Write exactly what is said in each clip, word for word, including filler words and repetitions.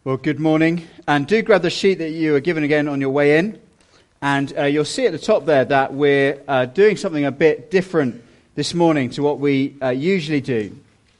Well, good morning, and do grab the sheet that you were given again on your way in, and uh, you'll see at the top there that we're uh, doing something a bit different this morning to what we uh, usually do.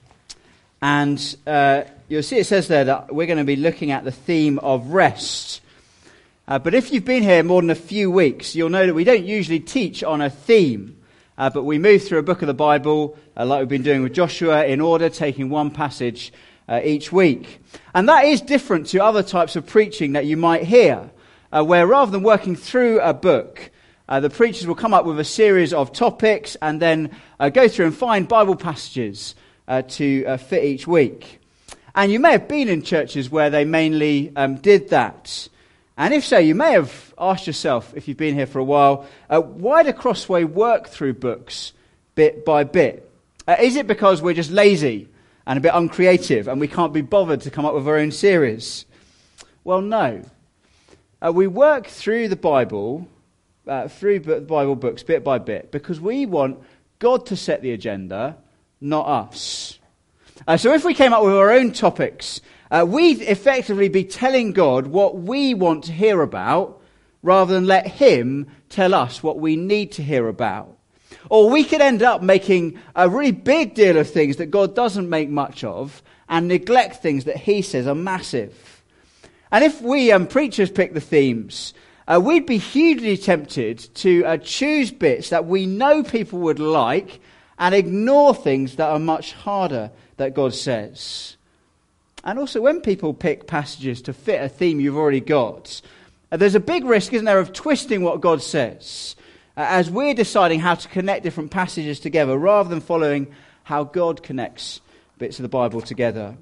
And uh, you'll see it says there that we're going to be looking at the theme of rest. Uh, but if you've been here more than a few weeks, you'll know that we don't usually teach on a theme, uh, but we move through a book of the Bible, uh, like we've been doing with Joshua, in order, taking one passage Uh, each week. And that is different to other types of preaching that you might hear, uh, where rather than working through a book, uh, the preachers will come up with a series of topics and then uh, go through and find Bible passages uh, to uh, fit each week. And you may have been in churches where they mainly um, did that. And if so, you may have asked yourself, if you've been here for a while, uh, why do Crossway work through books bit by bit? Uh, is it because we're just lazy and a bit uncreative, and we can't be bothered to come up with our own series? Well, no. Uh, we work through the Bible, uh, through the Bible books, bit by bit, because we want God to set the agenda, not us. Uh, so if we came up with our own topics, uh, we'd effectively be telling God what we want to hear about, rather than let Him tell us what we need to hear about. Or we could end up making a really big deal of things that God doesn't make much of and neglect things that He says are massive. And if we um, preachers pick the themes, uh, we'd be hugely tempted to uh, choose bits that we know people would like and ignore things that are much harder that God says. And also when people pick passages to fit a theme you've already got, uh, there's a big risk, isn't there, of twisting what God says, as we're deciding how to connect different passages together rather than following how God connects bits of the Bible together.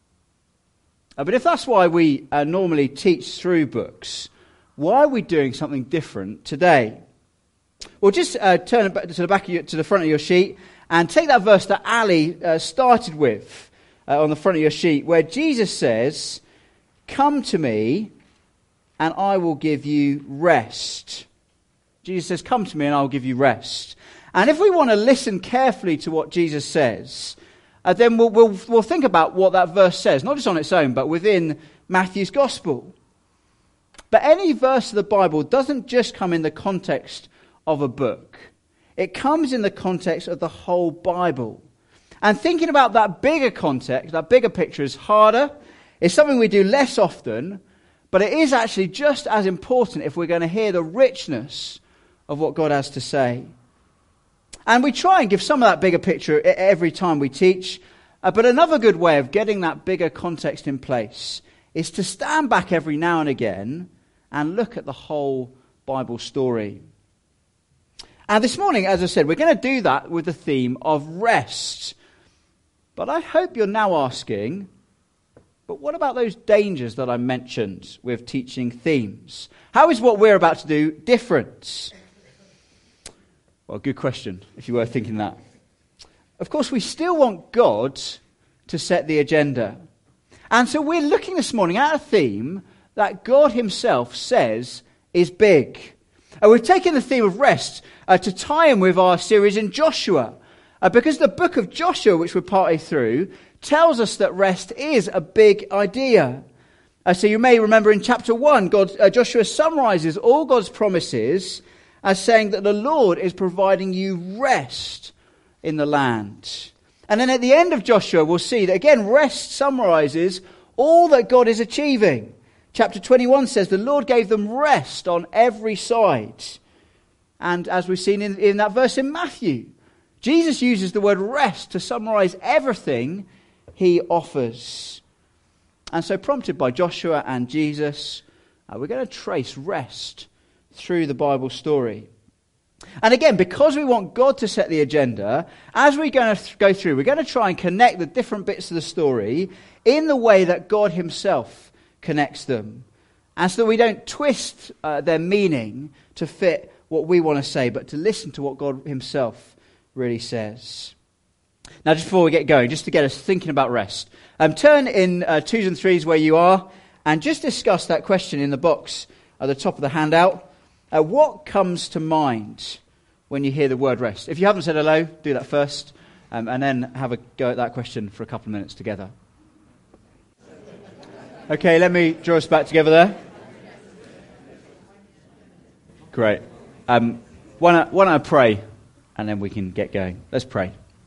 Uh, but if that's why we uh, normally teach through books, why are we doing something different today? Well, just uh, turn it back to the back of your, to the front of your sheet and take that verse that Ali uh, started with uh, on the front of your sheet, where Jesus says, "Come to me and I will give you rest." Jesus says, "Come to me and I'll give you rest." And if we want to listen carefully to what Jesus says, uh, then we'll, we'll, we'll think about what that verse says, not just on its own, but within Matthew's Gospel. But any verse of the Bible doesn't just come in the context of a book. It comes in the context of the whole Bible. And thinking about that bigger context, that bigger picture, is harder. It's something we do less often, but it is actually just as important if we're going to hear the richness of what God has to say. And we try and give some of that bigger picture every time we teach, uh, but another good way of getting that bigger context in place is to stand back every now and again and look at the whole Bible story. And this morning, as I said, we're going to do that with the theme of rest. But I hope you're now asking, but what about those dangers that I mentioned with teaching themes? How is what we're about to do different? Well, good question, if you were thinking that. Of course, we still want God to set the agenda. And so we're looking this morning at a theme that God Himself says is big. And we've taken the theme of rest uh, to tie in with our series in Joshua. Uh, because the book of Joshua, which we're partly through, tells us that rest is a big idea. Uh, so you may remember in chapter one, God, uh, Joshua summarizes all God's promises as saying that the Lord is providing you rest in the land. And then at the end of Joshua, we'll see that again, rest summarizes all that God is achieving. Chapter twenty-one says the Lord gave them rest on every side. And as we've seen in, in that verse in Matthew, Jesus uses the word rest to summarize everything He offers. And so prompted by Joshua and Jesus, uh, we're going to trace rest through the Bible story. And again, because we want God to set the agenda, as we're going to th- go through, we're going to try and connect the different bits of the story in the way that God Himself connects them. And so that we don't twist uh, their meaning to fit what we want to say, but to listen to what God Himself really says. Now, just before we get going, just to get us thinking about rest, um, turn in uh, twos and threes where you are and just discuss that question in the box at the top of the handout. Uh, what comes to mind when you hear the word rest? If you haven't said hello, do that first, um, and then have a go at that question for a couple of minutes together. Okay, let me draw us back together there. Great. Um, why don't, why don't I pray, and then we can get going. Let's pray.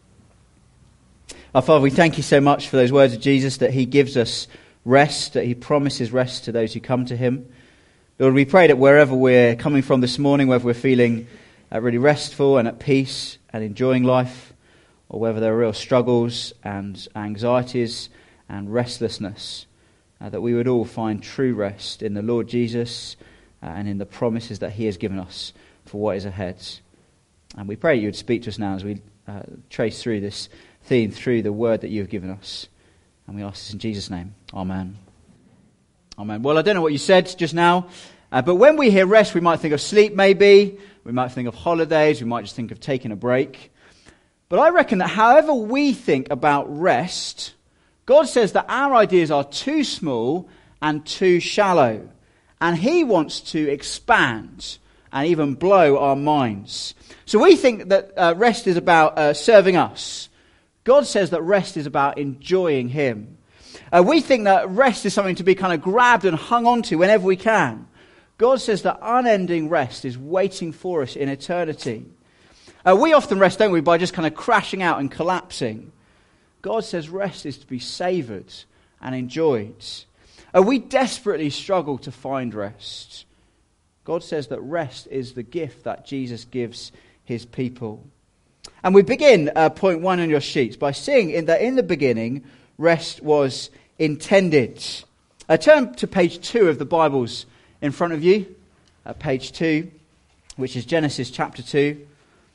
Our Father, we thank you so much for those words of Jesus, that he gives us rest, that he promises rest to those who come to him. Lord, we pray that wherever we're coming from this morning, whether we're feeling uh, really restful and at peace and enjoying life, or whether there are real struggles and anxieties and restlessness, uh, that we would all find true rest in the Lord Jesus uh, and in the promises that he has given us for what is ahead. And we pray you would speak to us now as we uh, trace through this theme, through the word that you have given us. And we ask this in Jesus' name. Amen. Amen. Well, I don't know what you said just now, uh, but when we hear rest, we might think of sleep maybe, we might think of holidays, we might just think of taking a break. But I reckon that however we think about rest, God says that our ideas are too small and too shallow. And he wants to expand and even blow our minds. So we think that uh, rest is about uh, serving us. God says that rest is about enjoying him. Uh, we think that rest is something to be kind of grabbed and hung onto whenever we can. God says that unending rest is waiting for us in eternity. Uh, we often rest, don't we, by just kind of crashing out and collapsing. God says rest is to be savoured and enjoyed. Uh, we desperately struggle to find rest. God says that rest is the gift that Jesus gives his people. And we begin uh, point one on your sheets by seeing in that in the beginning, rest was intended. Uh, turn to page two of the Bibles in front of you, uh, page two, which is Genesis chapter two,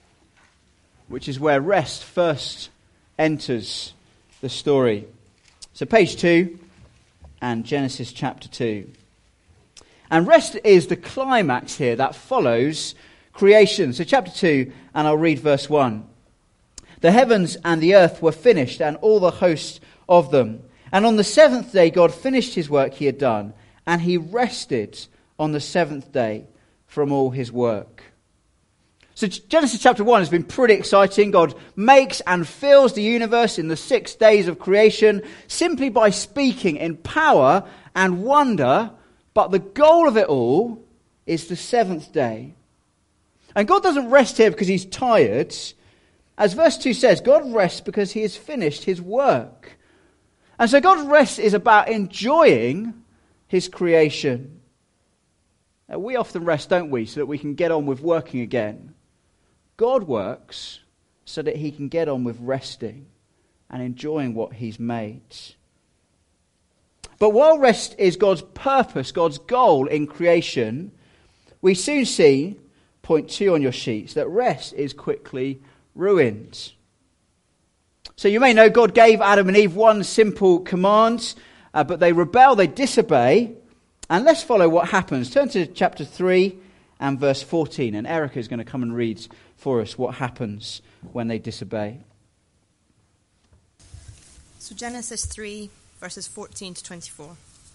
which is where rest first enters the story. So page two and Genesis chapter two. And rest is the climax here that follows creation. So chapter two, and I'll read verse one. The heavens and the earth were finished, and all the host of them. And on the seventh day God finished his work he had done, and he rested on the seventh day from all his work. So Genesis chapter one has been pretty exciting. God makes and fills the universe in the six days of creation simply by speaking in power and wonder. But the goal of it all is the seventh day. And God doesn't rest here because he's tired. As verse two says, God rests because he has finished his work. And so God's rest is about enjoying his creation. Now, we often rest, don't we, so that we can get on with working again. God works so that he can get on with resting and enjoying what he's made. But while rest is God's purpose, God's goal in creation, we soon see, point two on your sheets, that rest is quickly ruined. So you may know God gave Adam and Eve one simple command, uh, but they rebel, they disobey. And let's follow what happens. Turn to chapter three and verse fourteen, and Erica is going to come and read for us what happens when they disobey. So Genesis three, verses fourteen to twenty-four.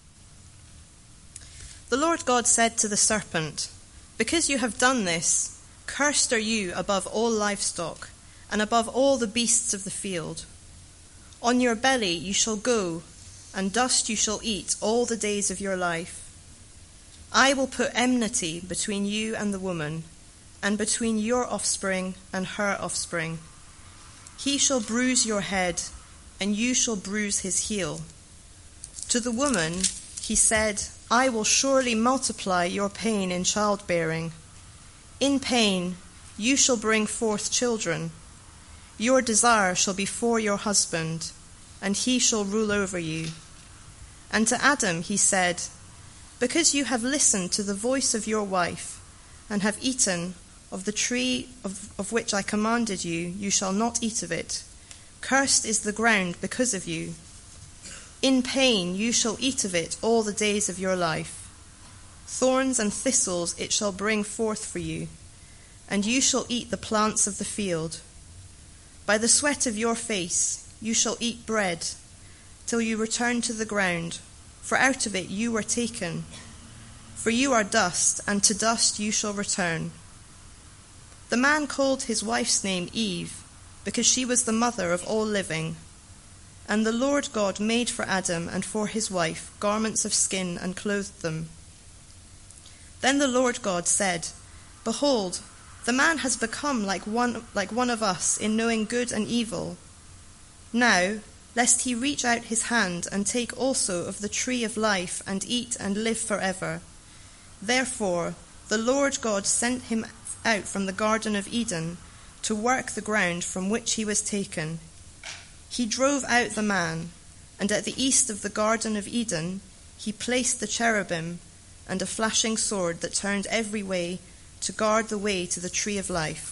The Lord God said to the serpent, "Because you have done this, cursed are you above all livestock, and above all the beasts of the field. On your belly you shall go, and dust you shall eat all the days of your life. I will put enmity between you and the woman, and between your offspring and her offspring. He shall bruise your head, and you shall bruise his heel. To the woman he said, I will surely multiply your pain in childbearing. In pain you shall bring forth children. Your desire shall be for your husband, and he shall rule over you. And to Adam he said, Because you have listened to the voice of your wife, and have eaten of the tree of, of which I commanded you, you shall not eat of it. Cursed is the ground because of you. In pain you shall eat of it all the days of your life. Thorns and thistles it shall bring forth for you, and you shall eat the plants of the field. By the sweat of your face you shall eat bread, till you return to the ground, for out of it you were taken. For you are dust, and to dust you shall return. The man called his wife's name Eve, because she was the mother of all living. And the Lord God made for Adam and for his wife garments of skin and clothed them. Then the Lord God said, Behold, the man has become like one, like one of us in knowing good and evil. Now, lest he reach out his hand and take also of the tree of life and eat and live forever. Therefore, the Lord God sent him out from the Garden of Eden to work the ground from which he was taken. He drove out the man, and at the east of the Garden of Eden he placed the cherubim and a flashing sword that turned every way to guard the way to the tree of life.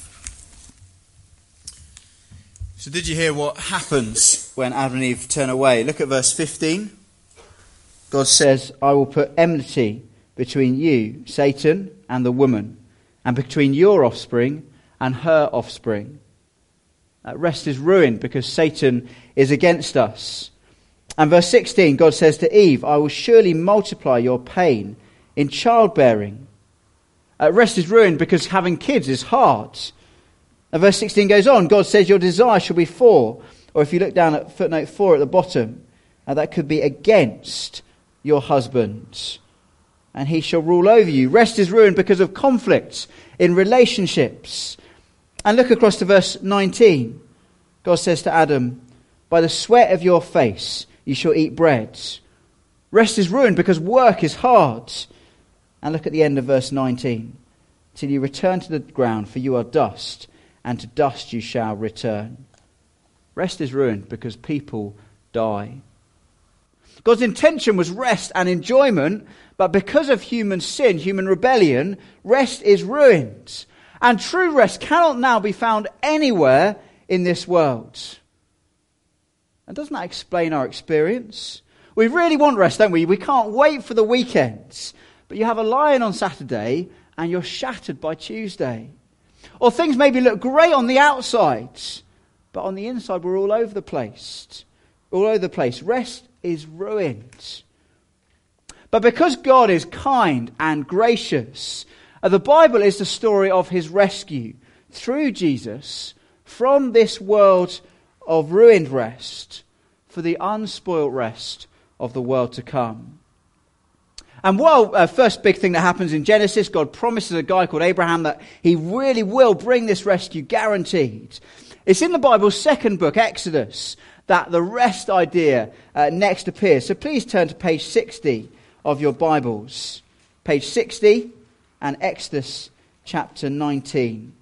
So did you hear what happens when Adam and Eve turn away? Look at verse fifteen. God says, I will put enmity between you, Satan, and the woman, and between your offspring and her offspring. That rest is ruined because Satan is against us. And verse sixteen, God says to Eve, I will surely multiply your pain in childbearing. Uh, rest is ruined because having kids is hard. And verse sixteen goes on, God says your desire shall be for, or if you look down at footnote four at the bottom, uh, that could be against your husband, and he shall rule over you. Rest is ruined because of conflict in relationships. And look across to verse nineteen. God says to Adam, by the sweat of your face you shall eat bread. Rest is ruined because work is hard. And look at the end of verse nineteen. Till you return to the ground, for you are dust, and to dust you shall return. Rest is ruined because people die. God's intention was rest and enjoyment, but because of human sin, human rebellion, rest is ruined. And true rest cannot now be found anywhere in this world. And doesn't that explain our experience? We really want rest, don't we? We can't wait for the weekends. But you have a lie-in on Saturday and you're shattered by Tuesday. Or things maybe look great on the outside, but on the inside we're all over the place. All over the place. Rest is ruined. But because God is kind and gracious, uh, the Bible is the story of his rescue through Jesus from this world of ruined rest for the unspoilt rest of the world to come. And while uh, first big thing that happens in Genesis, God promises a guy called Abraham that he really will bring this rescue, guaranteed. It's in the Bible's second book, Exodus, that the rest idea uh, next appears. So please turn to page sixty of your Bibles. Page sixty and Exodus chapter nineteen.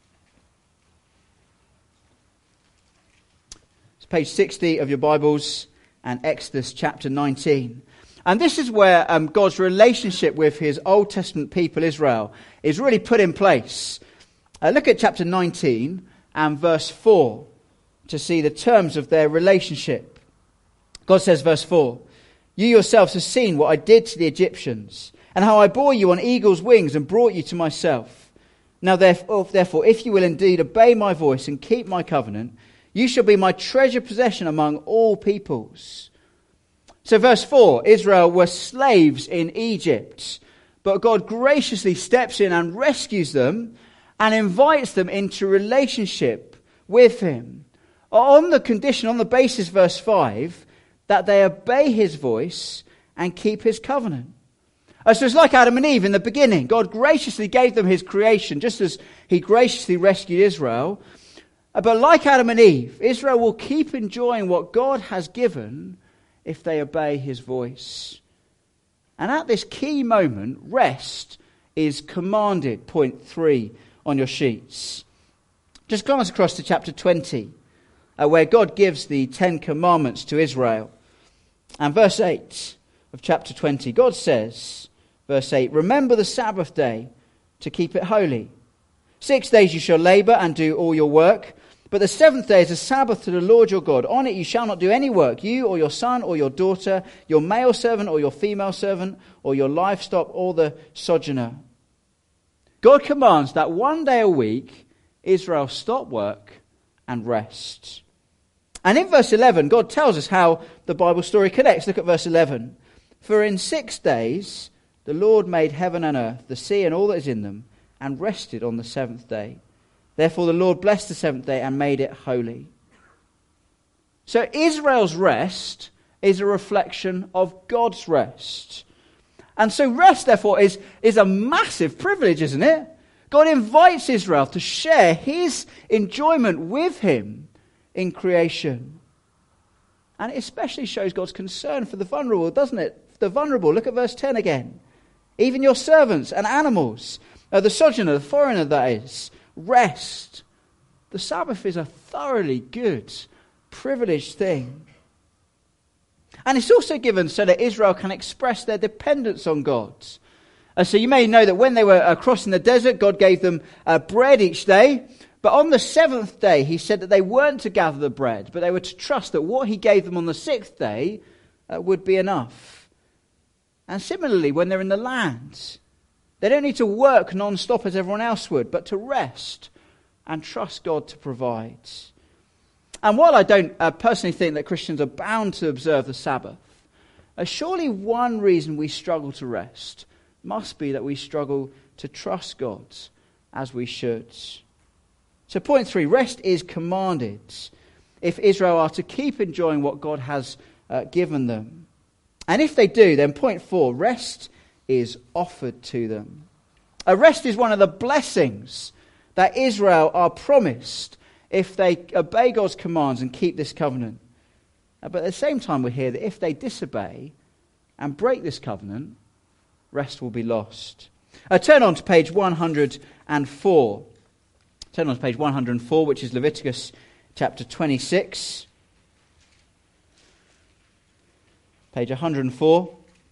It's page sixty of your Bibles and Exodus chapter nineteen. And this is where um, God's relationship with his Old Testament people, Israel, is really put in place. Uh, look at chapter nineteen and verse four to see the terms of their relationship. God says, verse four, you yourselves have seen what I did to the Egyptians, and how I bore you on eagle's wings and brought you to myself. Now therefore, therefore, if you will indeed obey my voice and keep my covenant, you shall be my treasured possession among all peoples. So verse four, Israel were slaves in Egypt, but God graciously steps in and rescues them and invites them into relationship with him on the condition, on the basis, verse five, that they obey his voice and keep his covenant. Uh, so it's like Adam and Eve in the beginning. God graciously gave them his creation, just as he graciously rescued Israel. Uh, but like Adam and Eve, Israel will keep enjoying what God has given if they obey his voice. And at this key moment, rest is commanded, point three on your sheets. Just glance across to chapter twenty, uh, where God gives the Ten Commandments to Israel. And verse eight of chapter twenty, God says, verse eight, remember the Sabbath day to keep it holy. Six days you shall labor and do all your work, but the seventh day is a Sabbath to the Lord your God. On it you shall not do any work, you or your son or your daughter, your male servant or your female servant, or your livestock or the sojourner. God commands that one day a week Israel stop work and rest. And in verse eleven, God tells us how the Bible story connects. Look at verse eleven. For in six days the Lord made heaven and earth, the sea and all that is in them, and rested on the seventh day. Therefore the Lord blessed the seventh day and made it holy. So Israel's rest is a reflection of God's rest. And so rest, therefore, is, is a massive privilege, isn't it? God invites Israel to share his enjoyment with him in creation. And it especially shows God's concern for the vulnerable, doesn't it? The vulnerable. Look at verse ten again. Even your servants and animals, uh, the sojourner, the foreigner that is, rest. The Sabbath is a thoroughly good, privileged thing. And it's also given so that Israel can express their dependence on God. Uh, so you may know that when they were uh, crossing the desert, God gave them uh, bread each day. But on the seventh day, he said that they weren't to gather the bread, but they were to trust that what he gave them on the sixth day uh, would be enough. And similarly, when they're in the land, they don't need to work non-stop as everyone else would, but to rest and trust God to provide. And while I don't uh, personally think that Christians are bound to observe the Sabbath, uh, surely one reason we struggle to rest must be that we struggle to trust God as we should. So point three, rest is commanded if Israel are to keep enjoying what God has uh, given them. And if they do, then point four, rest is offered to them. A rest is one of the blessings that Israel are promised if they obey God's commands and keep this covenant. But at the same time we hear that if they disobey and break this covenant, rest will be lost. Uh, turn on to page one hundred four. Turn on to page one hundred four, which is Leviticus chapter twenty-six. Page one hundred four,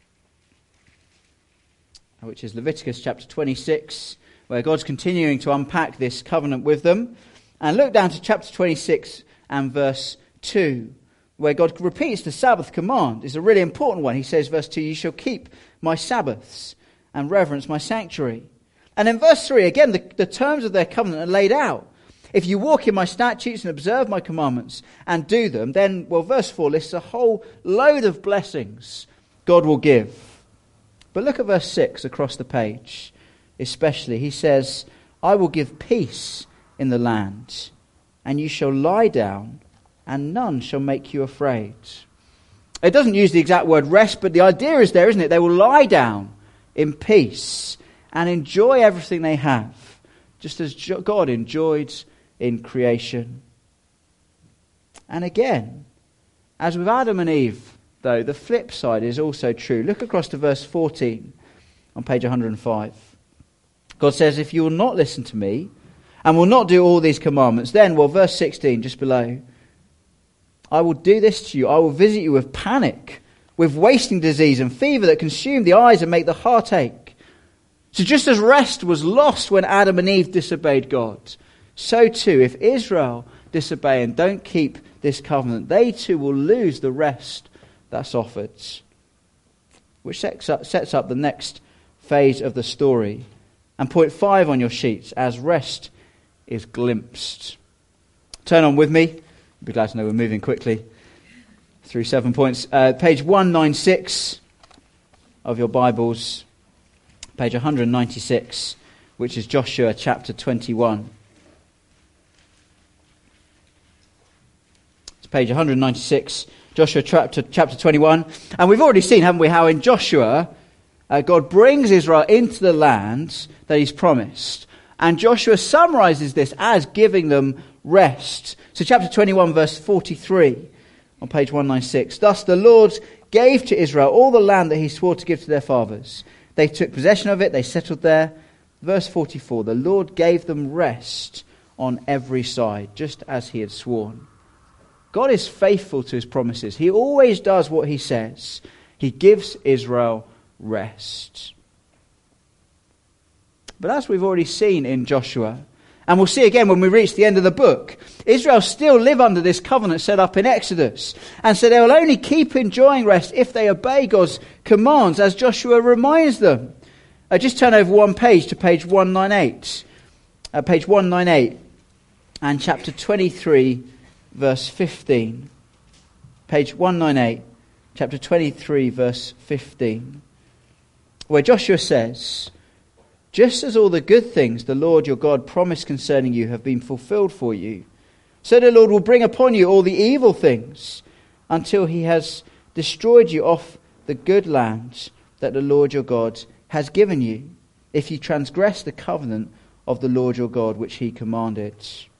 which is Leviticus chapter twenty-six, where God's continuing to unpack this covenant with them. And look down to chapter twenty-six and verse two, where God repeats the Sabbath command. It's a really important one. He says, verse two, you shall keep my Sabbaths and reverence my sanctuary. And in verse three, again, the, the terms of their covenant are laid out. If you walk in my statutes and observe my commandments and do them, then, well, verse four lists a whole load of blessings God will give. But look at verse six across the page, especially. He says, I will give peace in the land, and you shall lie down, and none shall make you afraid. It doesn't use the exact word rest, but the idea is there, isn't it? They will lie down in peace and enjoy everything they have, just as God enjoyed in creation. And again, as with Adam and Eve, though, the flip side is also true. Look across to verse fourteen on page one hundred five. God says, if you will not listen to me and will not do all these commandments, then, well, verse sixteen, just below, I will do this to you. I will visit you with panic, with wasting disease and fever that consume the eyes and make the heart ache. So just as rest was lost when Adam and Eve disobeyed God, so too, if Israel disobey and don't keep this covenant, they too will lose the rest that's offered. Which sets up, sets up the next phase of the story. And point five on your sheets, as rest is glimpsed. Turn on with me. You'll be glad to know we're moving quickly through seven points. Uh, page one ninety-six of your Bibles. Page one ninety-six, which is Joshua chapter twenty-one. It's page one ninety-six, Joshua chapter, chapter twenty-one. And we've already seen, haven't we, how in Joshua, uh, God brings Israel into the land that he's promised. And Joshua summarizes this as giving them rest. So chapter twenty-one, verse forty-three on page one ninety-six. Thus the Lord gave to Israel all the land that he swore to give to their fathers. They took possession of it, they settled there. Verse forty-four, the Lord gave them rest on every side, just as he had sworn. God is faithful to his promises. He always does what he says. He gives Israel rest. But as we've already seen in Joshua, and we'll see again when we reach the end of the book, Israel still live under this covenant set up in Exodus. And so they will only keep enjoying rest if they obey God's commands, as Joshua reminds them. Uh, just turn over one page to page one ninety-eight. Uh, page one ninety-eight and chapter twenty-three, verse fifteen. Page one ninety-eight, chapter twenty-three, verse fifteen. Where Joshua says, just as all the good things the Lord your God promised concerning you have been fulfilled for you, So the Lord will bring upon you all the evil things until he has destroyed you off the good land that the Lord your God has given you, if you transgress the covenant of the Lord your God which he commanded.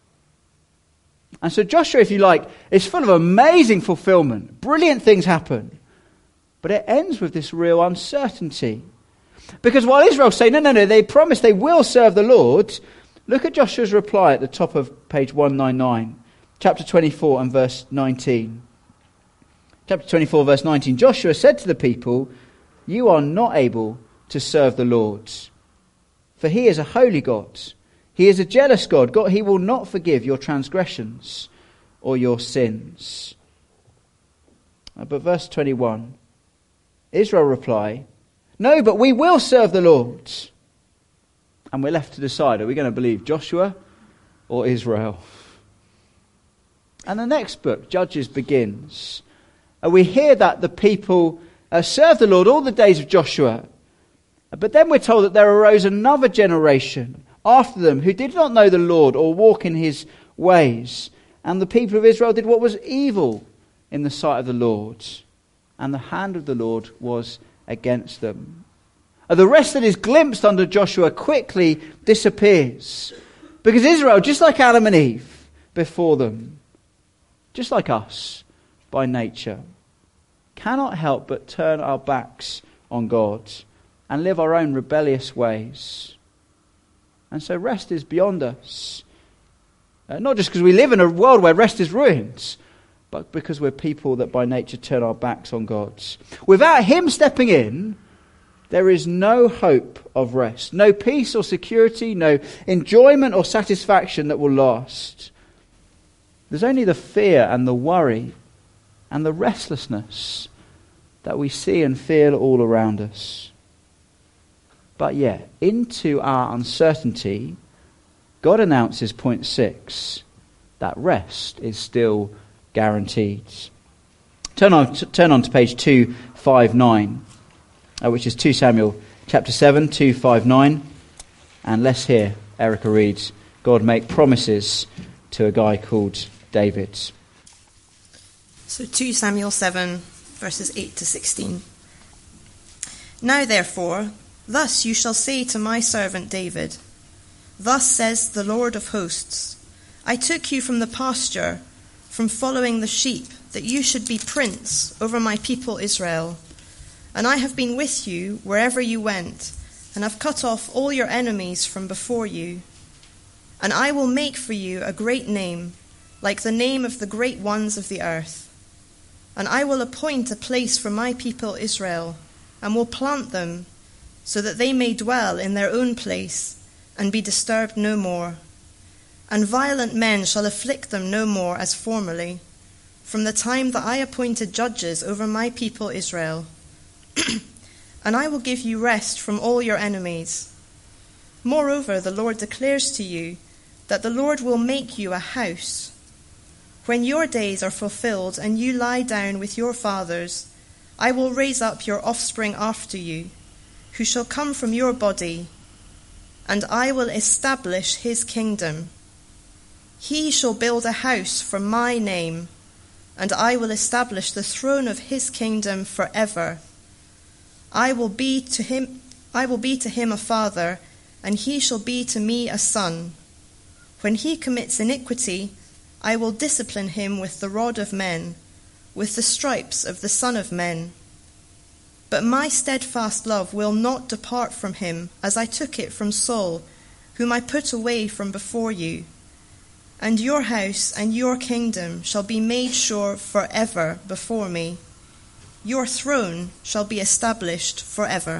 And so Joshua, if you like, is full of amazing fulfillment. Brilliant things happen. But it ends with this real uncertainty. Because while Israel say, no, no, no, they promise they will serve the Lord, look at Joshua's reply at the top of page one ninety-nine, chapter twenty-four and verse nineteen. Chapter twenty-four, verse nineteen. Joshua said to the people, you are not able to serve the Lord, for he is a holy God. He is a jealous God. God, he will not forgive your transgressions or your sins. But verse twenty-one, Israel reply, no, but we will serve the Lord. And we're left to decide, are we going to believe Joshua or Israel? And the next book, Judges, begins. And we hear that the people uh, served the Lord all the days of Joshua. But then we're told that there arose another generation after them who did not know the Lord or walk in his ways. And the people of Israel did what was evil in the sight of the Lord. And the hand of the Lord was against them. And the rest that is glimpsed under Joshua quickly disappears. Because Israel, just like Adam and Eve before them, just like us by nature, cannot help but turn our backs on God and live our own rebellious ways. And so rest is beyond us. Uh, not just because we live in a world where rest is ruined, but because we're people that by nature turn our backs on God. Without him stepping in, there is no hope of rest, no peace or security, no enjoyment or satisfaction that will last. There's only the fear and the worry and the restlessness that we see and feel all around us. But yet, into our uncertainty, God announces, point six, that rest is still guaranteed. Turn on, t- turn on to page two fifty-nine, uh, which is two Samuel chapter seven, two fifty-nine. And let's hear Erica reads, God make promises to a guy called David. So two Samuel seven, verses eight to sixteen. Now therefore, thus you shall say to my servant David, thus says the Lord of hosts, I took you from the pasture, from following the sheep, that you should be prince over my people Israel. And I have been with you wherever you went, and have cut off all your enemies from before you. And I will make for you a great name, like the name of the great ones of the earth. And I will appoint a place for my people Israel, and will plant them, so that they may dwell in their own place, and be disturbed no more. And violent men shall afflict them no more as formerly, from the time that I appointed judges over my people Israel. And I will give you rest from all your enemies. Moreover, the Lord declares to you that the Lord will make you a house. When your days are fulfilled and you lie down with your fathers, I will raise up your offspring after you, who shall come from your body, and I will establish his kingdom. He shall build a house for my name, and I will establish the throne of his kingdom forever. I will be to him, I will be to him a father, and he shall be to me a son. When he commits iniquity, I will discipline him with the rod of men, with the stripes of the Son of Men. But my steadfast love will not depart from him, as I took it from Saul, whom I put away from before you. And your house and your kingdom shall be made sure forever before me. Your throne shall be established forever.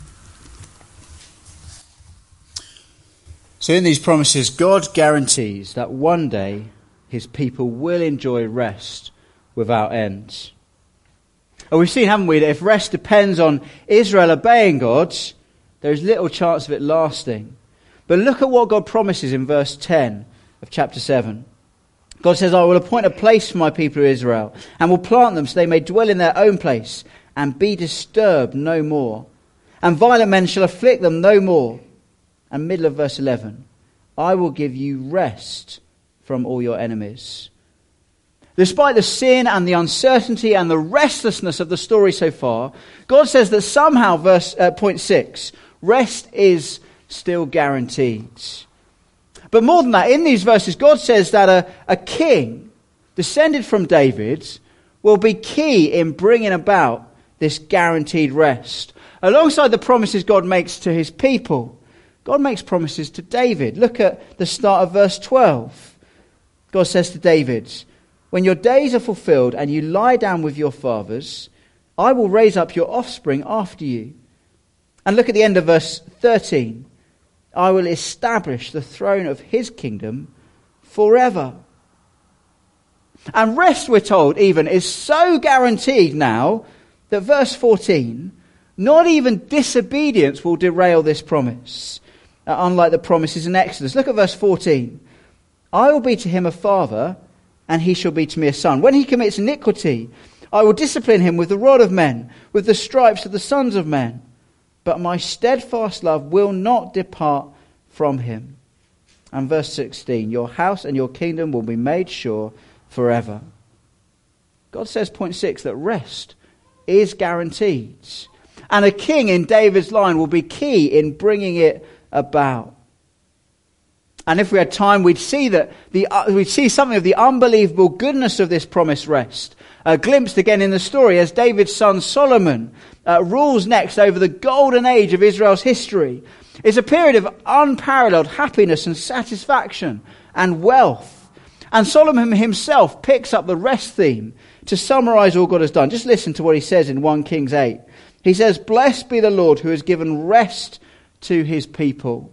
So in these promises, God guarantees that one day his people will enjoy rest without end. And we've seen, haven't we, that if rest depends on Israel obeying God, there is little chance of it lasting. But look at what God promises in verse ten of chapter seven. God says, I will appoint a place for my people Israel, and will plant them so they may dwell in their own place, and be disturbed no more. And violent men shall afflict them no more. And middle of verse eleven, I will give you rest from all your enemies. Despite the sin and the uncertainty and the restlessness of the story so far, God says that somehow, verse uh, point six, rest is still guaranteed. But more than that, in these verses, God says that a, a king descended from David will be key in bringing about this guaranteed rest. Alongside the promises God makes to his people, God makes promises to David. Look at the start of verse twelve. God says to David, "When your days are fulfilled and you lie down with your fathers, I will raise up your offspring after you." And look at the end of verse thirteen. "I will establish the throne of his kingdom forever." And rest, we're told, even, is so guaranteed now that verse fourteen, not even disobedience will derail this promise, uh, unlike the promises in Exodus. Look at verse fourteen. "I will be to him a father, and he shall be to me a son. When he commits iniquity, I will discipline him with the rod of men, with the stripes of the sons of men. But my steadfast love will not depart from him." And verse sixteen, "Your house and your kingdom will be made sure forever." God says, point six, that rest is guaranteed. And a king in David's line will be key in bringing it about. And if we had time, we'd see that the uh, we'd see something of the unbelievable goodness of this promised rest, uh, glimpsed again in the story as David's son Solomon uh, rules next over the golden age of Israel's history. It's a period of unparalleled happiness and satisfaction and wealth. And Solomon himself picks up the rest theme to summarize all God has done. Just listen to what he says in First Kings eight. He says, "Blessed be the Lord who has given rest to his people."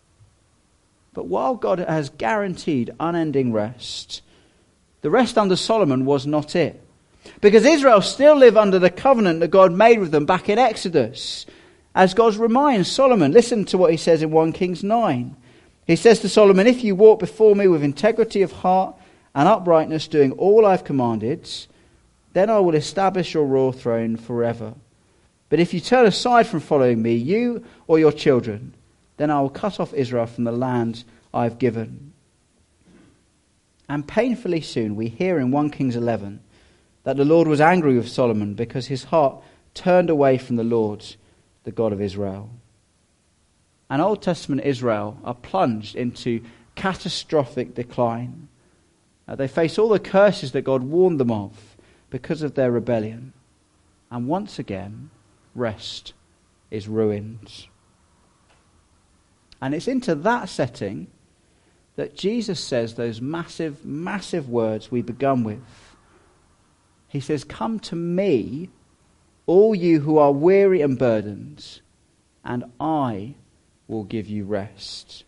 But while God has guaranteed unending rest, the rest under Solomon was not it. Because Israel still live under the covenant that God made with them back in Exodus. As God reminds Solomon, listen to what he says in First Kings nine. He says to Solomon, "If you walk before me with integrity of heart and uprightness, doing all I've commanded, then I will establish your royal throne forever. But if you turn aside from following me, you or your children, then I will cut off Israel from the land I've given." And painfully soon we hear in First Kings eleven that the Lord was angry with Solomon because his heart turned away from the Lord, the God of Israel. And Old Testament Israel are plunged into catastrophic decline. Uh, they face all the curses that God warned them of because of their rebellion. And once again, rest is ruined. And it's into that setting that Jesus says those massive, massive words we begun with. He says, "Come to me, all you who are weary and burdened, and I will give you rest."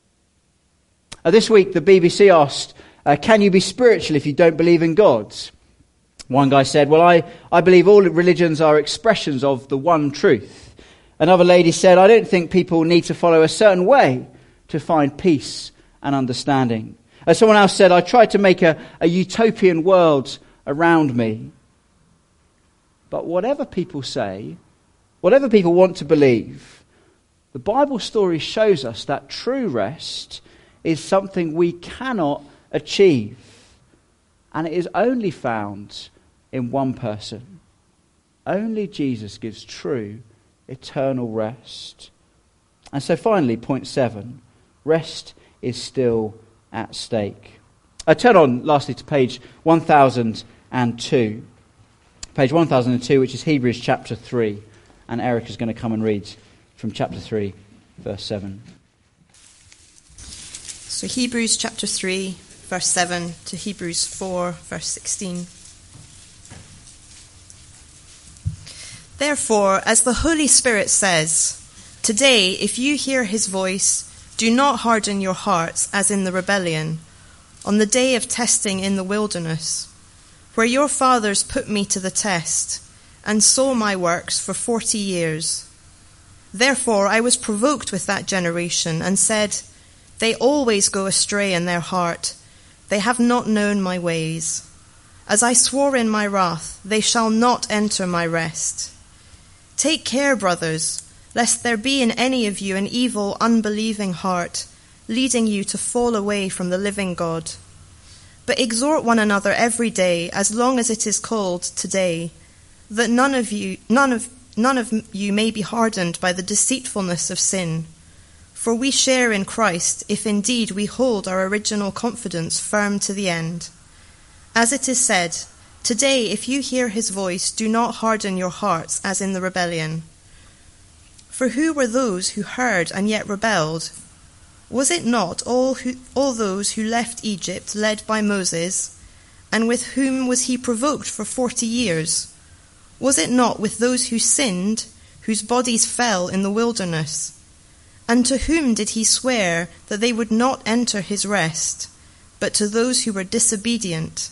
Uh, this week, the B B C asked, uh, can you be spiritual if you don't believe in God? One guy said, well, I, I believe all religions are expressions of the one truth. Another lady said, I don't think people need to follow a certain way to find peace and understanding. As someone else said, I tried to make a, a utopian world around me. But whatever people say, whatever people want to believe, the Bible story shows us that true rest is something we cannot achieve. And it is only found in one person. Only Jesus gives true, eternal rest. And so finally, point seven, rest is still at stake. I turn on, lastly, to page one thousand two. Page one thousand two, which is Hebrews chapter three. And Eric is going to come and read from chapter three, verse seven. So Hebrews chapter three, verse seven to Hebrews four, verse sixteen. Therefore, as the Holy Spirit says, today, if you hear his voice, do not harden your hearts as in the rebellion, on the day of testing in the wilderness, where your fathers put me to the test, and saw my works for forty years. Therefore I was provoked with that generation, and said, they always go astray in their heart, they have not known my ways. As I swore in my wrath, they shall not enter my rest. Take care, brothers, lest there be in any of you an evil, unbelieving heart, leading you to fall away from the living God. But exhort one another every day, as long as it is called today, that none of you, none of, none of you may be hardened by the deceitfulness of sin. For we share in Christ, if indeed we hold our original confidence firm to the end. As it is said, today if you hear his voice, do not harden your hearts as in the rebellion. For who were those who heard and yet rebelled? Was it not all who, all those who left Egypt led by Moses? And with whom was he provoked for forty years? Was it not with those who sinned, whose bodies fell in the wilderness? And to whom did he swear that they would not enter his rest, but to those who were disobedient?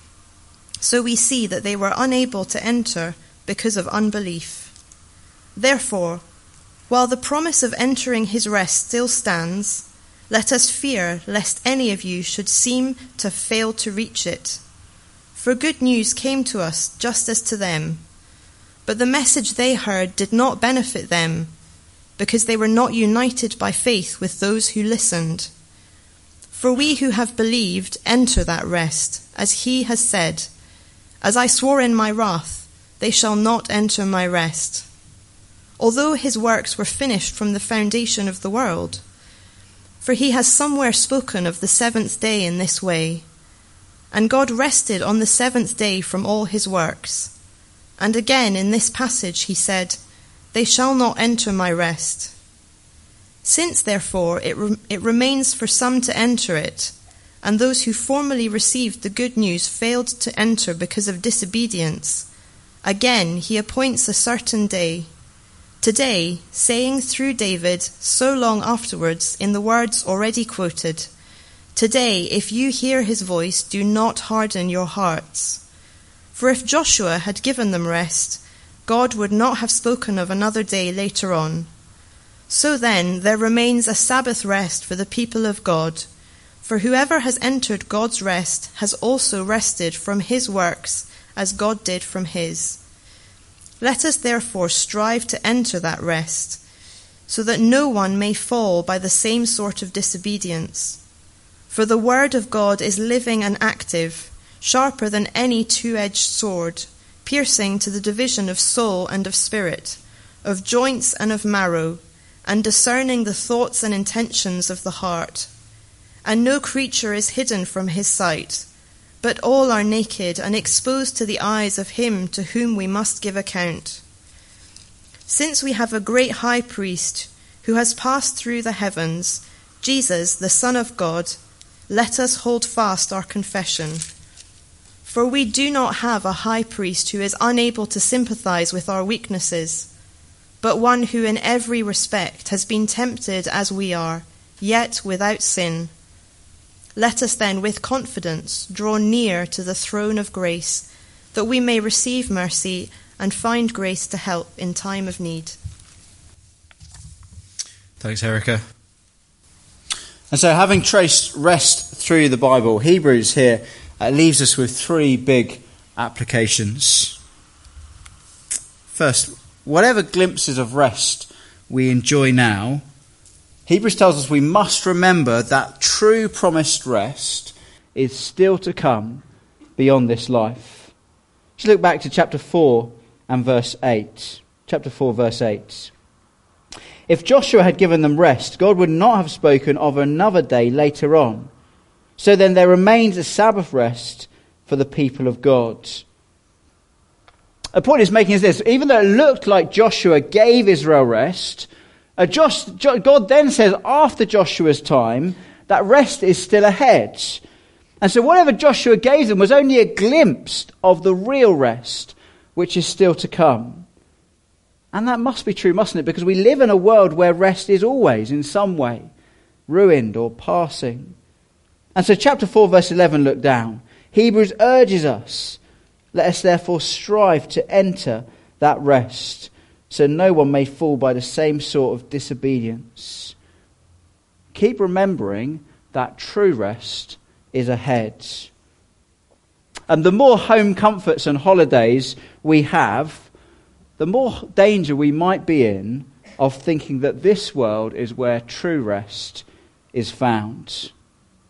So we see that they were unable to enter because of unbelief. Therefore, while the promise of entering his rest still stands, let us fear lest any of you should seem to fail to reach it. For good news came to us just as to them, but the message they heard did not benefit them, because they were not united by faith with those who listened. For we who have believed enter that rest, as he has said, "As I swore in my wrath, they shall not enter my rest." Although his works were finished from the foundation of the world. For he has somewhere spoken of the seventh day in this way, "And God rested on the seventh day from all his works." And again in this passage he said, "They shall not enter my rest." Since therefore it, re- it remains for some to enter it, and those who formerly received the good news failed to enter because of disobedience, again he appoints a certain day, today, saying through David so long afterwards in the words already quoted, "Today, if you hear his voice, do not harden your hearts." For if Joshua had given them rest, God would not have spoken of another day later on. So then, there remains a Sabbath rest for the people of God, for whoever has entered God's rest has also rested from his works as God did from his. Let us therefore strive to enter that rest, so that no one may fall by the same sort of disobedience. For the word of God is living and active, sharper than any two-edged sword, piercing to the division of soul and of spirit, of joints and of marrow, and discerning the thoughts and intentions of the heart. And no creature is hidden from his sight, but all are naked and exposed to the eyes of him to whom we must give account. Since we have a great high priest who has passed through the heavens, Jesus, the Son of God, let us hold fast our confession. For we do not have a high priest who is unable to sympathize with our weaknesses, but one who in every respect has been tempted as we are, yet without sin. Let us then with confidence draw near to the throne of grace, that we may receive mercy and find grace to help in time of need. Thanks, Erica. And so, having traced rest through the Bible, Hebrews here uh, leaves us with three big applications. First, whatever glimpses of rest we enjoy now, Hebrews tells us we must remember that true promised rest is still to come beyond this life. Let's look back to chapter four and verse eight. Chapter four, verse eight. If Joshua had given them rest, God would not have spoken of another day later on. So then there remains a Sabbath rest for the people of God. The point he's making is this: even though it looked like Joshua gave Israel rest, Uh, Josh, God then says after Joshua's time that rest is still ahead. And so whatever Joshua gave them was only a glimpse of the real rest which is still to come. And that must be true, mustn't it? Because we live in a world where rest is always in some way ruined or passing. And so chapter four verse eleven, look down. Hebrews urges us, let us therefore strive to enter that rest, so no one may fall by the same sort of disobedience. Keep remembering that true rest is ahead. And the more home comforts and holidays we have, the more danger we might be in of thinking that this world is where true rest is found.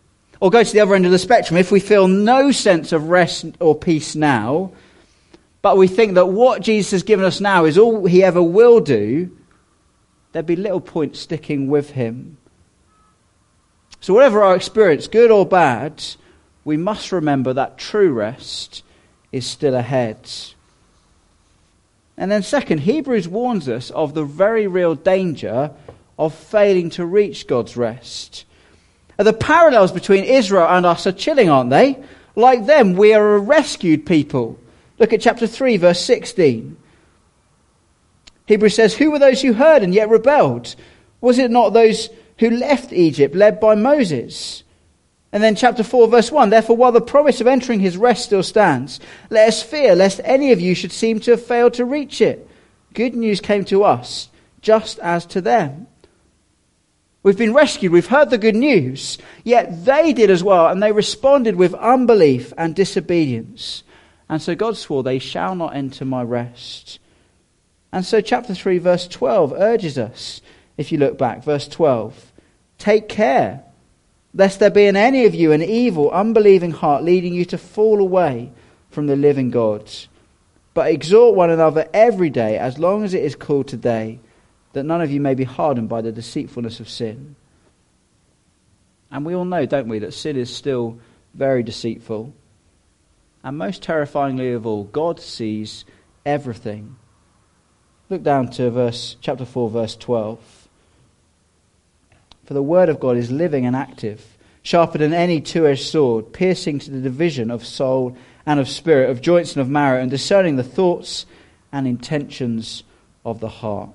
Or go to the other end of the spectrum. If we feel no sense of rest or peace now, but we think that what Jesus has given us now is all he ever will do, there'd be little point sticking with him. So whatever our experience, good or bad, we must remember that true rest is still ahead. And then second, Hebrews warns us of the very real danger of failing to reach God's rest. The parallels between Israel and us are chilling, aren't they? Like them, we are a rescued people. Look at chapter three, verse sixteen. Hebrews says, "Who were those who heard and yet rebelled? Was it not those who left Egypt, led by Moses?" And then chapter four, verse one, "Therefore, while the promise of entering his rest still stands, let us fear lest any of you should seem to have failed to reach it. Good news came to us, just as to them." We've been rescued, we've heard the good news, yet they did as well, and they responded with unbelief and disobedience. And so God swore, "They shall not enter my rest." And so chapter three, verse twelve urges us, if you look back, verse twelve, "Take care, lest there be in any of you an evil, unbelieving heart leading you to fall away from the living God. But exhort one another every day, as long as it is called today, that none of you may be hardened by the deceitfulness of sin." And we all know, don't we, that sin is still very deceitful. And most terrifyingly of all, God sees everything. Look down to verse chapter four, verse twelve. "For the word of God is living and active, sharper than any two-edged sword, piercing to the division of soul and of spirit, of joints and of marrow, and discerning the thoughts and intentions of the heart."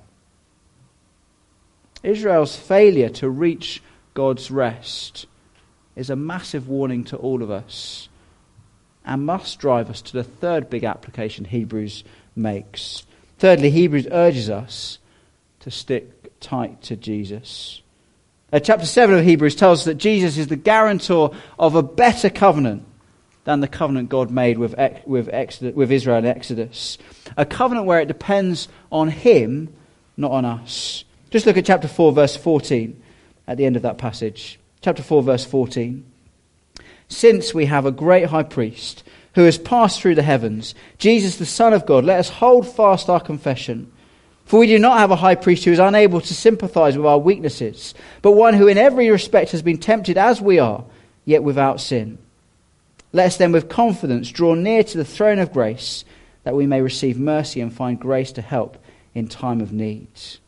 Israel's failure to reach God's rest is a massive warning to all of us, and must drive us to the third big application Hebrews makes. Thirdly, Hebrews urges us to stick tight to Jesus. Uh, chapter seven of Hebrews tells us that Jesus is the guarantor of a better covenant than the covenant God made with, with, Exodus, with Israel in Exodus. A covenant where it depends on him, not on us. Just look at chapter four, verse fourteen, at the end of that passage. Chapter four, verse fourteen. "Since we have a great high priest who has passed through the heavens, Jesus the Son of God, let us hold fast our confession. For we do not have a high priest who is unable to sympathize with our weaknesses, but one who in every respect has been tempted as we are, yet without sin. Let us then with confidence draw near to the throne of grace, that we may receive mercy and find grace to help in time of need."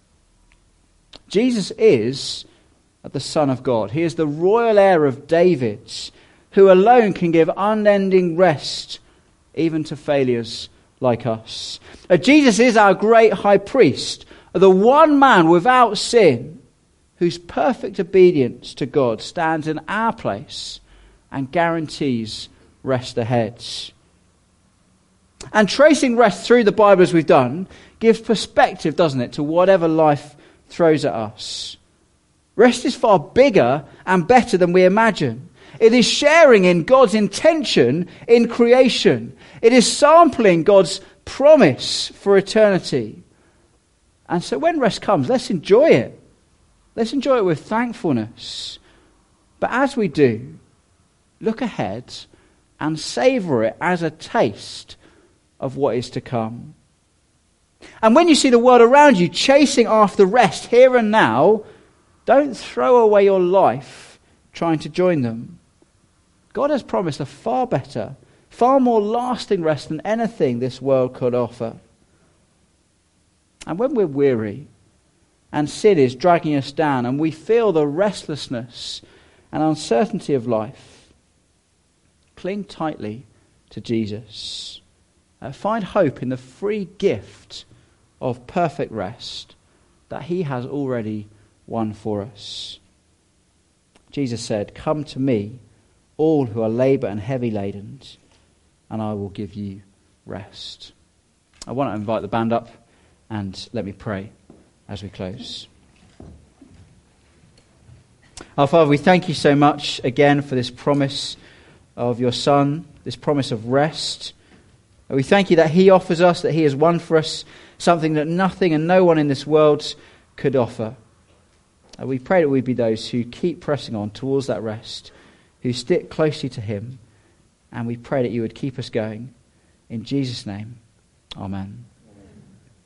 Jesus is the Son of God. He is the royal heir of David, who alone can give unending rest even to failures like us. Uh, Jesus is our great high priest, the one man without sin, whose perfect obedience to God stands in our place and guarantees rest ahead. And tracing rest through the Bible as we've done gives perspective, doesn't it, to whatever life throws at us. Rest is far bigger and better than we imagine. It is sharing in God's intention in creation. It is sampling God's promise for eternity. And so when rest comes, let's enjoy it. Let's enjoy it with thankfulness. But as we do, look ahead and savour it as a taste of what is to come. And when you see the world around you chasing after rest here and now, don't throw away your life trying to join them. God has promised a far better, far more lasting rest than anything this world could offer. And when we're weary and sin is dragging us down and we feel the restlessness and uncertainty of life, cling tightly to Jesus. Uh, find hope in the free gift of perfect rest that he has already won for us. Jesus said, "Come to me, all who are labour and heavy laden, and I will give you rest." I want to invite the band up and let me pray as we close. Our Father, we thank you so much again for this promise of your Son, this promise of rest. We thank you that he offers us, that he has won for us something that nothing and no one in this world could offer. And we pray that we be those who keep pressing on towards that rest who stick closely to him. And we pray that you would keep us going. In Jesus' name, amen.